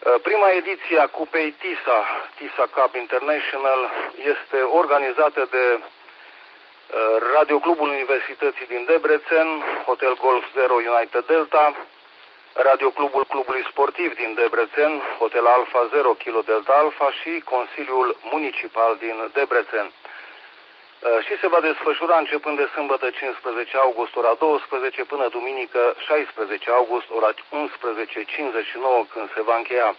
Prima ediție a Cupei TISA Cup International, este organizată de Radioclubul Universității din Debrecen, Hotel Golf Zero United Delta, Radioclubul Clubului Sportiv din Debrecen, Hotel Alfa Zero Kilo Delta Alfa și Consiliul Municipal din Debrecen. Și se va desfășura începând de sâmbătă 15 august ora 12 până duminică 16 august ora 11:59 când se va încheia.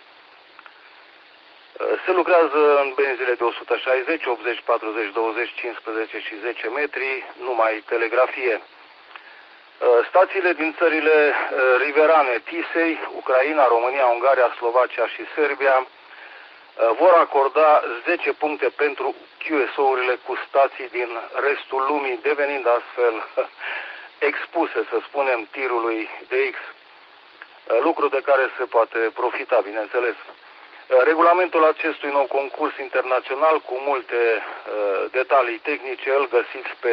Se lucrează în benzile de 160, 80, 40, 20, 15 și 10 metri, numai telegrafie. Stațiile din țările riverane Tisei, Ucraina, România, Ungaria, Slovacia și Serbia vor acorda 10 puncte pentru QSO-urile cu stații din restul lumii, devenind astfel expuse, să spunem, tirului de X, lucru de care se poate profita, bineînțeles. Regulamentul acestui nou concurs internațional cu multe detalii tehnice îl găsiți pe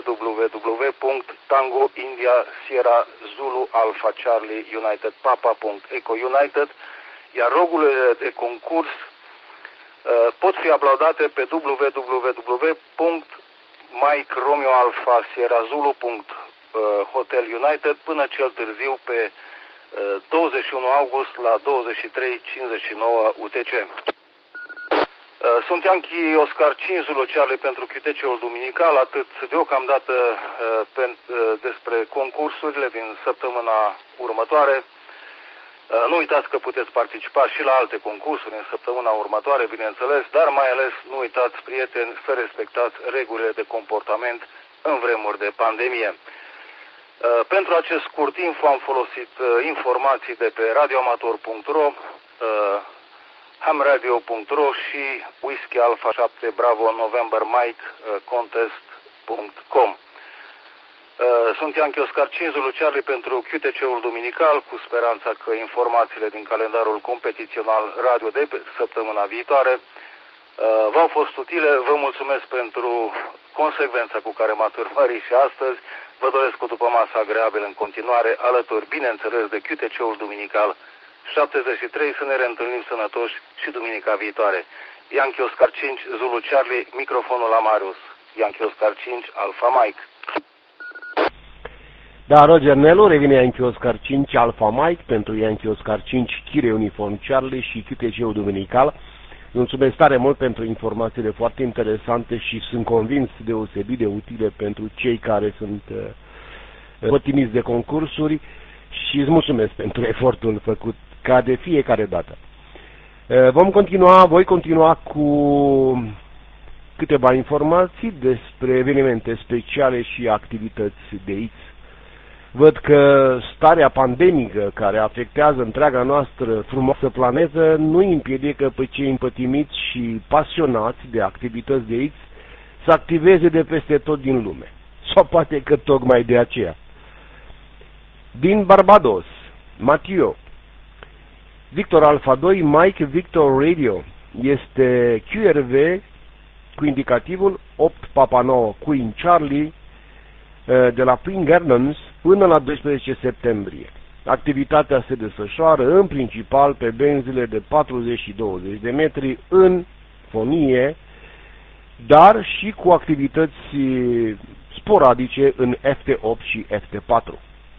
www.tango.India.Sierra.Zulu.Alpha.Charlie.United.Papa.Eco.United, iar logurile de concurs pot fi aplaudate pe www.MikeRomeoAlpha.Sierra.Zulu.Hotel.United până cel târziu pe 21 august la 23:59 UTC. Sunt Yankee Oscar 5 Zulu Charlie pentru QTC-ul duminical, atât deocamdată despre concursurile din săptămâna următoare. Nu uitați că puteți participa și la alte concursuri în săptămâna următoare, bineînțeles, dar mai ales nu uitați, prieteni, să respectați regulile de comportament în vremuri de pandemie. Pentru acest scurt info am folosit informații de pe radioamator.ro, hamradio.ro și Whisky Alpha 7 Bravo November Mike contest.com. Sunt Yankee Oscar 5 Zulu Charlie pentru QTC-ul duminical, cu speranța că informațiile din calendarul competițional radio de săptămâna viitoare v-au fost utile. Vă mulțumesc pentru consecvența cu care m-ați urmărit și astăzi. Vă doresc o dupămasă agreabilă în continuare, alături, bineînțeles, de QTC-ul duminical 73. Să ne reîntâlnim sănătoși și duminica viitoare. Yankee Oscar 5 Zulu Charlie, microfonul la Marius. Yankee Oscar 5 Alpha Mike. Da, Roger Nelu, revine Yankee Oscar 5 Alpha Mike pentru Yankee Oscar 5 Chire Uniform Charlie și QTC-ul duminical. Mulțumesc tare mult pentru informațiile foarte interesante și sunt convins deosebit de utile pentru cei care sunt pătimiți de concursuri și îți mulțumesc pentru efortul făcut ca de fiecare dată. Voi continua cu câteva informații despre evenimente speciale și activități de X. Văd că starea pandemică care afectează întreaga noastră frumoasă planetă nu îi împiedică pe cei împătimiți și pasionați de activități de X să activeze de peste tot din lume. Sau poate că tocmai de aceea. Din Barbados, Mathieu, Victor Alpha 2, Mike Victor Radio, este QRV cu indicativul 8 Papa 9 Queen Charlie de la Pring Gardens până la 12 septembrie. Activitatea se desfășoară în principal pe benzile de 40 și 20 de metri în fonie, dar și cu activități sporadice în FT8 și FT4.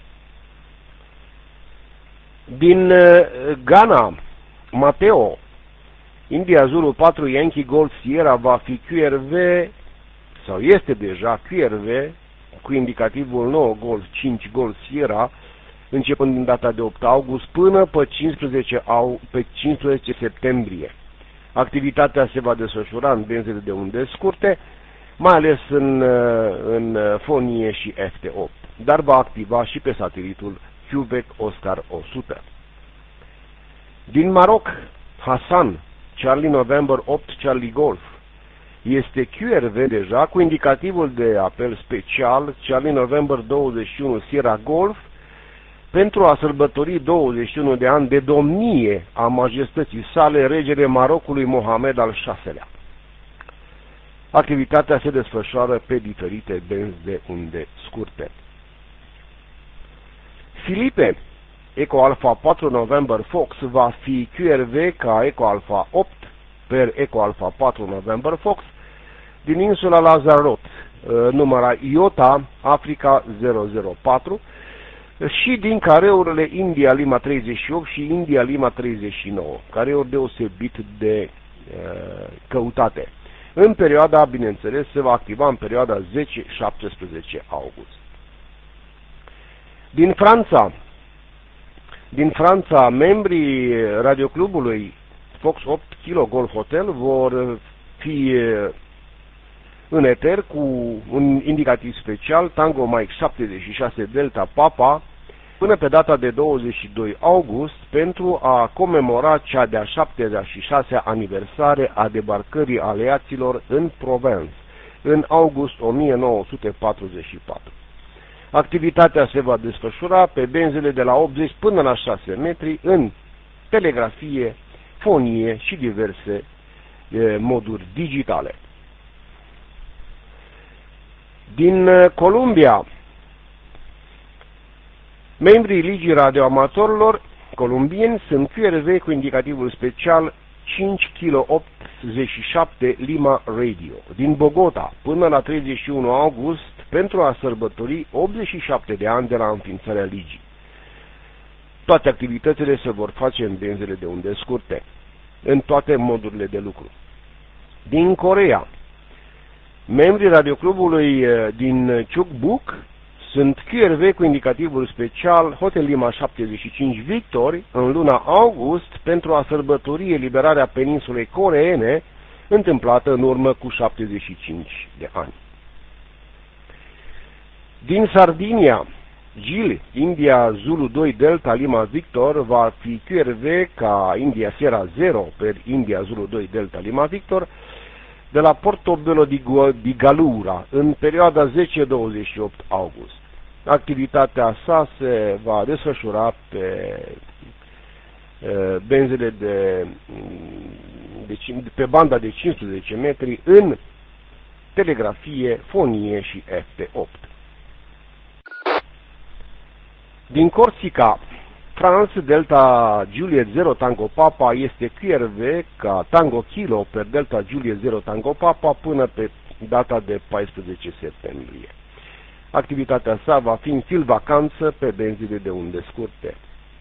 Din Ghana, Mateo, India Zulu 4 Yankee Golf Sierra va fi QRV, sau este deja QRV, cu indicativul 9 Golf 5 Golf Sierra, începând din data de 8 august până pe 15 septembrie. Activitatea se va desfășura în benzile de unde scurte, mai ales în fonie și FT8, dar va activa și pe satelitul Quebec Oscar 100. Din Maroc, Hassan, Charlie November 8 Charlie Golf, este QRV deja cu indicativul de apel special Charlie November 21 Sierra Golf pentru a sărbători 21 de ani de domnie a majestății sale regele Marocului Mohamed al VI-lea. Activitatea se desfășoară pe diferite benzi de unde scurte. Filipe, Eco Alpha 4 November Fox va fi QRV ca Eco Alpha 8 per Eco Alpha 4 November Fox din insula Lazarot, număra IOTA Africa 004 și din careurile India Lima 38 și India Lima 39, careuri deosebit de căutate. În perioada, bineînțeles, se va activa în perioada 10-17 august. Din Franța, membrii radioclubului Fox 8 Kilo Golf Hotel vor fi în eter cu un indicativ special Tango Mike 76 Delta Papa până pe data de 22 august pentru a comemora cea de-a 76-a aniversare a debarcării aliaților în Provence în august 1944. Activitatea se va desfășura pe benzile de la 80 până la 6 metri în telegrafie, fonie și diverse moduri digitale. Din Columbia, membrii Ligii Radioamatorilor columbieni sunt QRV cu indicativul special 5 kilo 87 Lima Radio din Bogota până la 31 august pentru a sărbători 87 de ani de la înființarea Ligii. Toate activitățile se vor face în benzele de unde scurte, în toate modurile de lucru. Din Coreea, membrii radioclubului din Chukbuk sunt QRV cu indicativul special Hotel Lima 75 Victor în luna august pentru a sărbători eliberarea peninsulei coreene întâmplată în urmă cu 75 de ani. Din Sardinia, GIL India Zulu 2 Delta Lima Victor va fi QRV ca India Sierra 0 per India Zulu 2 Delta Lima Victor de la Portobello di Galura în perioada 10-28 august. Activitatea sa se va desfășura pe benzele pe banda de 15 metri în telegrafie, fonie și FT8. Din Corsica, France Delta Juliet 0 Tango Papa este QRV ca Tango Kilo per Delta Juliet 0 Tango Papa până pe data de 14 septembrie. Activitatea sa va fi în stil vacanță pe benzile de unde scurte.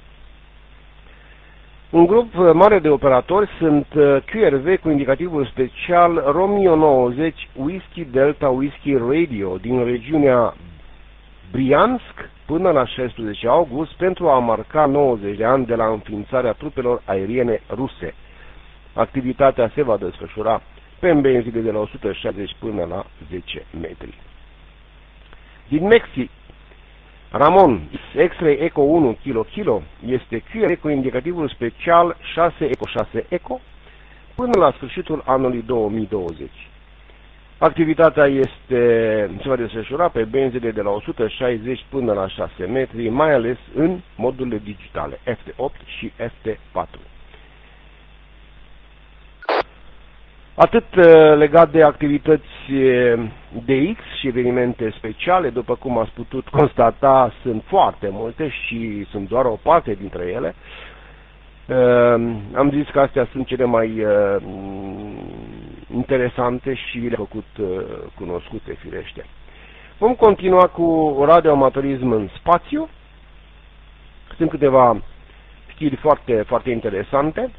Un grup mare de operatori sunt QRV cu indicativul special Romeo 90 Whisky Delta Whisky Radio din regiunea Briansk până la 16 august pentru a marca 90 de ani de la înființarea trupelor aeriene ruse. Activitatea se va desfășura pe benzile de la 160 până la 10 metri. Din Mexic, Ramon X-Ray Eco 1 Kilo este QRV cu indicativul special 6 Eco 6 Eco până la sfârșitul anului 2020. Activitatea se va desfășura pe benzile de la 160 până la 6 metri, mai ales în modurile digitale FT8 și FT4. Atât legat de activități DX și evenimente speciale, după cum ați putut constata, sunt foarte multe și sunt doar o parte dintre ele. Am zis că astea sunt cele mai interesante și le-am făcut cunoscute, firește. Vom continua cu radioamatorism în spațiu. Sunt câteva știri foarte, foarte interesante.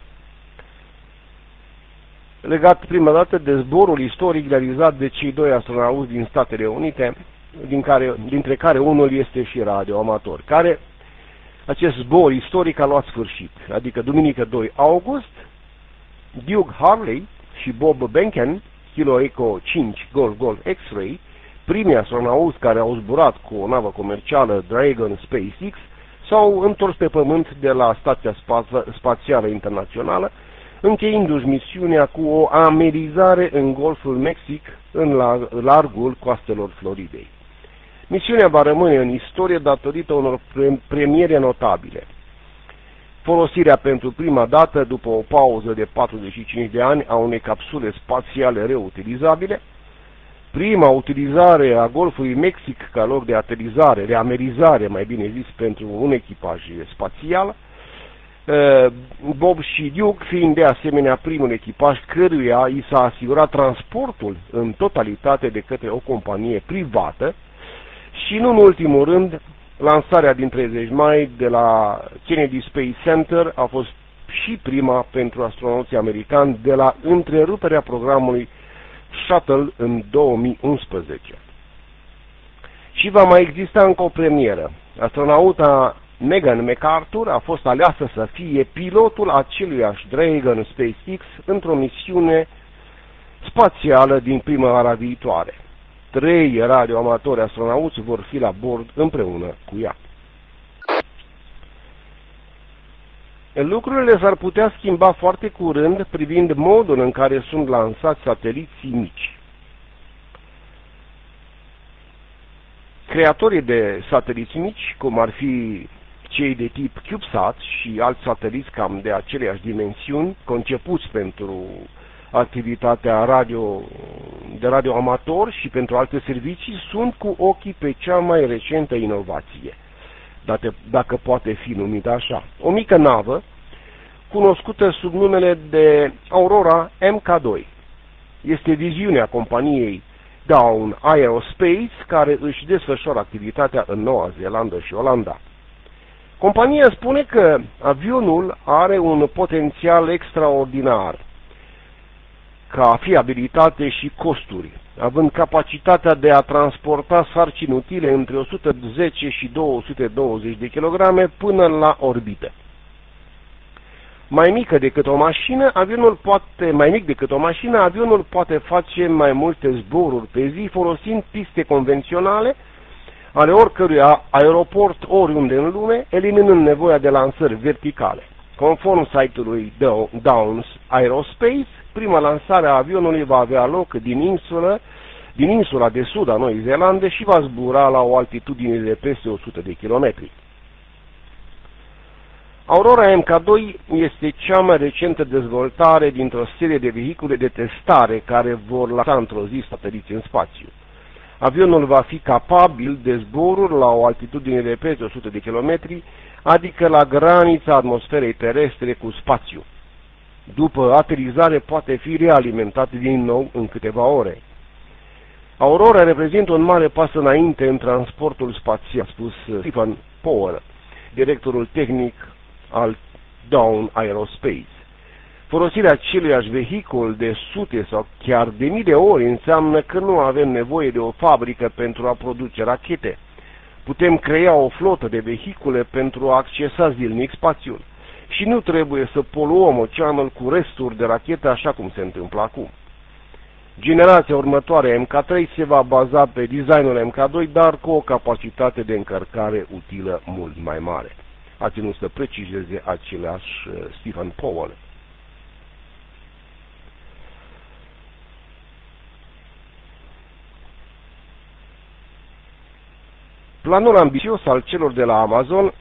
Legat prima dată de zborul istoric realizat de cei doi astronauți din Statele Unite, dintre care unul este și radioamator, acest zbor istoric a luat sfârșit, adică duminică 2 august, Doug Hurley și Bob Behnken, Kilo Echo 5 Golf X-Ray, primii astronauți care au zburat cu o navă comercială Dragon SpaceX, s-au întors pe Pământ de la Stația Spațială Internațională, încheindu-și misiunea cu o amerizare în Golful Mexic, în largul coastelor Floridei. Misiunea va rămâne în istorie datorită unor premiere notabile. Folosirea pentru prima dată, după o pauză de 45 de ani, a unei capsule spațiale reutilizabile, prima utilizare a Golfului Mexic ca loc de aterizare, de amerizare, mai bine zis, pentru un echipaj spațial, Bob și Duke fiind de asemenea primul echipaj căruia i s-a asigurat transportul în totalitate de către o companie privată și, nu în ultimul rând, lansarea din 30 mai de la Kennedy Space Center a fost și prima pentru astronauții americani de la întreruperea programului Shuttle în 2011. Și va mai exista încă o premieră. Astronauta Megan McArthur a fost aleasă să fie pilotul aceluiași Dragon SpaceX într-o misiune spațială din primăvara viitoare. 3 radioamatori astronauți vor fi la bord împreună cu ea. Lucrurile s-ar putea schimba foarte curând privind modul în care sunt lansați sateliții mici. Creatorii de sateliți mici, cum ar fi cei de tip CubeSat și alți sateliți cam de aceleași dimensiuni, concepuți pentru activitatea de radioamator și pentru alte servicii, sunt cu ochii pe cea mai recentă inovație, dacă poate fi numită așa. O mică navă, cunoscută sub numele de Aurora Mk2. Este viziunea companiei Dawn Aerospace, care își desfășoară activitatea în Noua Zeelandă și Olanda. Compania spune că avionul are un potențial extraordinar ca fiabilitate și costuri, având capacitatea de a transporta sarcini utile între 110 și 220 de kilograme până la orbită. Mai mic decât o mașină, avionul poate face mai multe zboruri pe zi folosind piste convenționale ale oricărui aeroport oriunde în lume, eliminând nevoia de lansări verticale. Conform site-ului Downs Aerospace, prima lansare a avionului va avea loc din insula de sud a Noii Zeelande și va zbura la o altitudine de peste 100 de kilometri. Aurora Mk2 este cea mai recentă dezvoltare dintr-o serie de vehicule de testare care vor lansa într-o zi sateliți în spațiu. Avionul va fi capabil de zboruri la o altitudine de peste 100 de kilometri, adică la granița atmosferei terestre cu spațiu. După aterizare poate fi realimentat din nou în câteva ore. Aurora reprezintă un mare pas înainte în transportul spațial, a spus Stephen Powell, directorul tehnic al Dawn Aerospace. Folosirea aceluiași vehicul de sute sau chiar de mii de ori înseamnă că nu avem nevoie de o fabrică pentru a produce rachete. Putem crea o flotă de vehicule pentru a accesa zilnic spațiul. Și nu trebuie să poluăm oceanul cu resturi de rachete așa cum se întâmplă acum. Generația următoare Mk3 se va baza pe designul Mk2, dar cu o capacitate de încărcare utilă mult mai mare. A ținut să precizeze același Stephen Powell. Planul ambițios al celor de la Amazon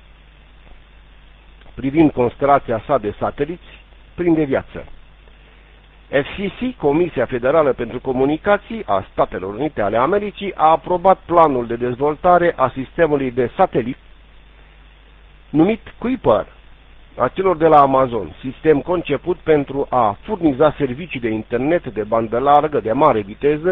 privind constelația sa de sateliți prinde viață. FCC, Comisia Federală pentru Comunicații a Statelor Unite ale Americii, a aprobat planul de dezvoltare a sistemului de satelit numit Kuiper a celor de la Amazon, sistem conceput pentru a furniza servicii de internet de bandă largă de mare viteză